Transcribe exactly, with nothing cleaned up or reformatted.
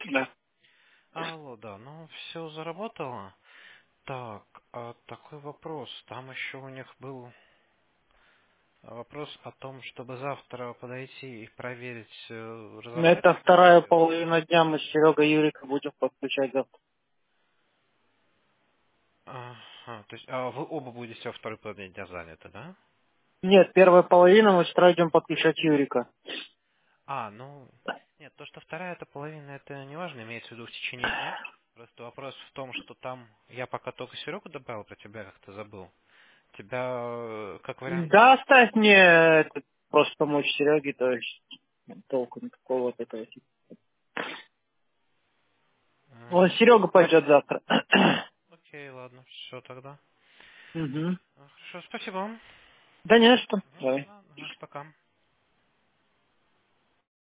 Да. Алло, да, ну все заработало. Так, а такой вопрос. Там еще у них был вопрос о том, чтобы завтра подойти и проверить, э, Но разобрались это ли вы вторая или... половина дня, мы с Серегой Юрика будем подключать завтра. Ага, то есть, а вы оба будете во второй половине дня заняты, да? Нет, первая половина, мы с утра идем подключать Юрика. А, ну, нет, то, что вторая эта половина, это не важно, имеется в виду в течение дня. Просто вопрос в том, что там я пока только Серегу добавил, про тебя как-то забыл. Тебя, э, как вариант... Да, оставь мне это, просто помочь Сереге, то есть толку никакого от этого. Вот э, Серега пойдет завтра. Окей, ладно, все тогда. Угу. Э, Хорошо, спасибо вам. Да не за что. Мгм, Давай. ладно, ага, пока.